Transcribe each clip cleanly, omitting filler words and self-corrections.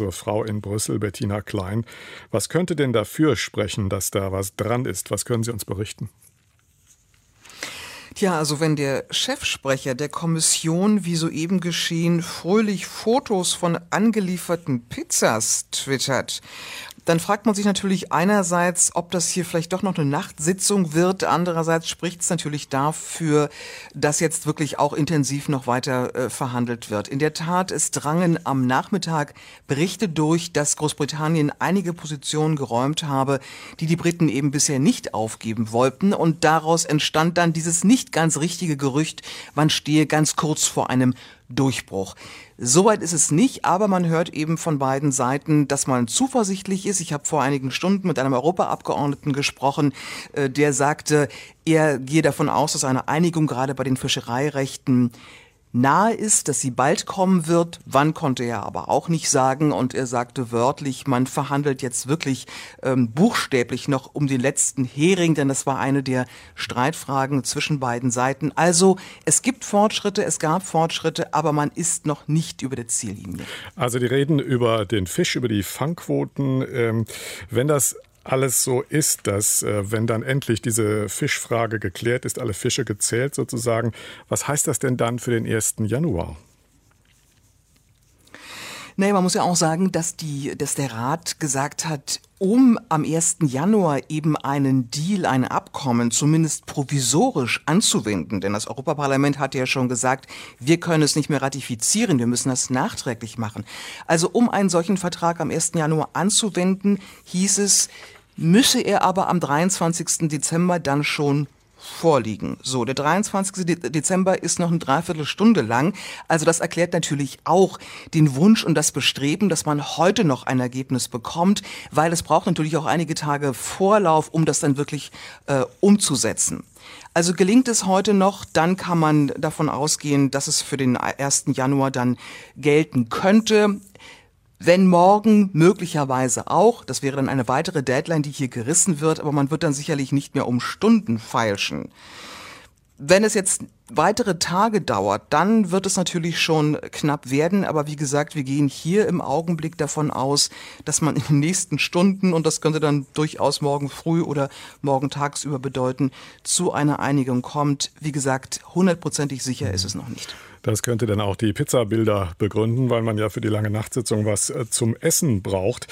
unsere Frau in Brüssel, Bettina Klein. Was könnte denn dafür sprechen, dass da was dran ist? Was können Sie uns berichten? Tja, also wenn der Chefsprecher der Kommission, wie soeben geschehen, fröhlich Fotos von angelieferten Pizzas twittert, dann fragt man sich natürlich einerseits, ob das hier vielleicht doch noch eine Nachtsitzung wird. Andererseits spricht es natürlich dafür, dass jetzt wirklich auch intensiv noch weiter verhandelt wird. In der Tat, es drangen am Nachmittag Berichte durch, dass Großbritannien einige Positionen geräumt habe, die die Briten eben bisher nicht aufgeben wollten. Und daraus entstand dann dieses nicht ganz richtige Gerücht, man stehe ganz kurz vor einem Durchbruch. Soweit ist es nicht, aber man hört eben von beiden Seiten, dass man zuversichtlich ist. Ich habe vor einigen Stunden mit einem Europaabgeordneten gesprochen, der sagte, er gehe davon aus, dass eine Einigung gerade bei den Fischereirechten nahe ist, dass sie bald kommen wird. Wann, konnte er aber auch nicht sagen. Und er sagte wörtlich, man verhandelt jetzt wirklich buchstäblich noch um den letzten Hering, denn das war eine der Streitfragen zwischen beiden Seiten. Also es gibt Fortschritte, es gab Fortschritte, aber man ist noch nicht über der Ziellinie. Also die reden über den Fisch, über die Fangquoten. Wenn das alles so ist, dass wenn dann endlich diese Fischfrage geklärt ist, alle Fische gezählt sozusagen, was heißt das denn dann für den 1. Januar? Naja, man muss ja auch sagen, dass der Rat gesagt hat, um am 1. Januar eben einen Deal, ein Abkommen zumindest provisorisch anzuwenden, denn das Europaparlament hat ja schon gesagt, wir können es nicht mehr ratifizieren, wir müssen das nachträglich machen. Also um einen solchen Vertrag am 1. Januar anzuwenden, hieß es, müsse er aber am 23. Dezember dann schon vorliegen. So, der 23. Dezember ist noch eine Dreiviertelstunde lang. Also das erklärt natürlich auch den Wunsch und das Bestreben, dass man heute noch ein Ergebnis bekommt, weil es braucht natürlich auch einige Tage Vorlauf, um das dann wirklich umzusetzen. Also gelingt es heute noch, dann kann man davon ausgehen, dass es für den 1. Januar dann gelten könnte. Wenn morgen, möglicherweise auch, das wäre dann eine weitere Deadline, die hier gerissen wird, aber man wird dann sicherlich nicht mehr um Stunden feilschen. Wenn es jetzt weitere Tage dauert, dann wird es natürlich schon knapp werden, aber wie gesagt, wir gehen hier im Augenblick davon aus, dass man in den nächsten Stunden, und das könnte dann durchaus morgen früh oder morgen tagsüber bedeuten, zu einer Einigung kommt. Wie gesagt, 100%ig sicher ist es noch nicht. Das könnte dann auch die Pizzabilder begründen, weil man ja für die lange Nachtsitzung was zum Essen braucht.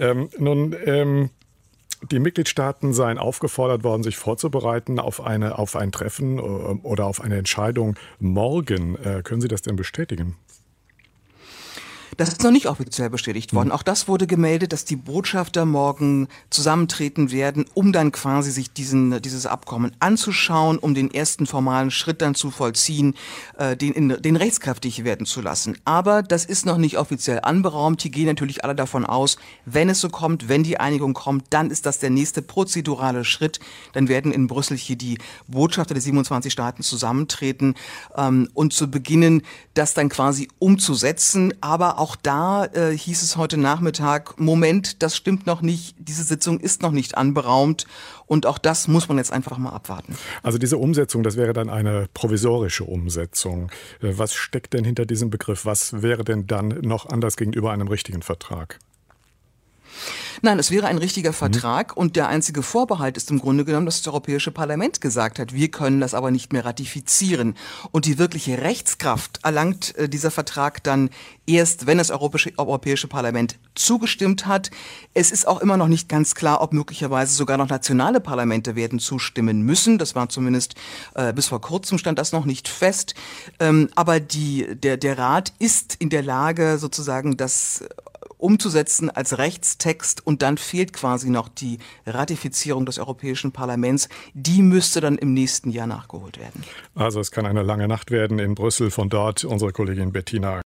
Die Mitgliedstaaten seien aufgefordert worden, sich vorzubereiten auf ein Treffen oder auf eine Entscheidung morgen. Können Sie das denn bestätigen? Das ist noch nicht offiziell bestätigt worden. Auch das wurde gemeldet, dass die Botschafter morgen zusammentreten werden, um dann quasi sich dieses Abkommen anzuschauen, um den ersten formalen Schritt dann zu vollziehen, den rechtskräftig werden zu lassen. Aber das ist noch nicht offiziell anberaumt. Hier gehen natürlich alle davon aus, wenn es so kommt, wenn die Einigung kommt, dann ist das der nächste prozedurale Schritt. Dann werden in Brüssel hier die Botschafter der 27 Staaten zusammentreten und zu beginnen, das dann quasi umzusetzen. Aber auch da hieß es heute Nachmittag, Moment, das stimmt noch nicht, diese Sitzung ist noch nicht anberaumt und auch das muss man jetzt einfach mal abwarten. Also diese Umsetzung, das wäre dann eine provisorische Umsetzung. Was steckt denn hinter diesem Begriff? Was wäre denn dann noch anders gegenüber einem richtigen Vertrag? Nein, es wäre ein richtiger Vertrag und der einzige Vorbehalt ist im Grunde genommen, dass das Europäische Parlament gesagt hat, wir können das aber nicht mehr ratifizieren. Und die wirkliche Rechtskraft erlangt dieser Vertrag dann erst, wenn das Europäische Parlament zugestimmt hat. Es ist auch immer noch nicht ganz klar, ob möglicherweise sogar noch nationale Parlamente werden zustimmen müssen. Das war zumindest bis vor kurzem stand das noch nicht fest. Aber der Rat ist in der Lage, sozusagen das umzusetzen als Rechtstext und dann fehlt quasi noch die Ratifizierung des Europäischen Parlaments. Die müsste dann im nächsten Jahr nachgeholt werden. Also es kann eine lange Nacht werden in Brüssel. Von dort unsere Kollegin Bettina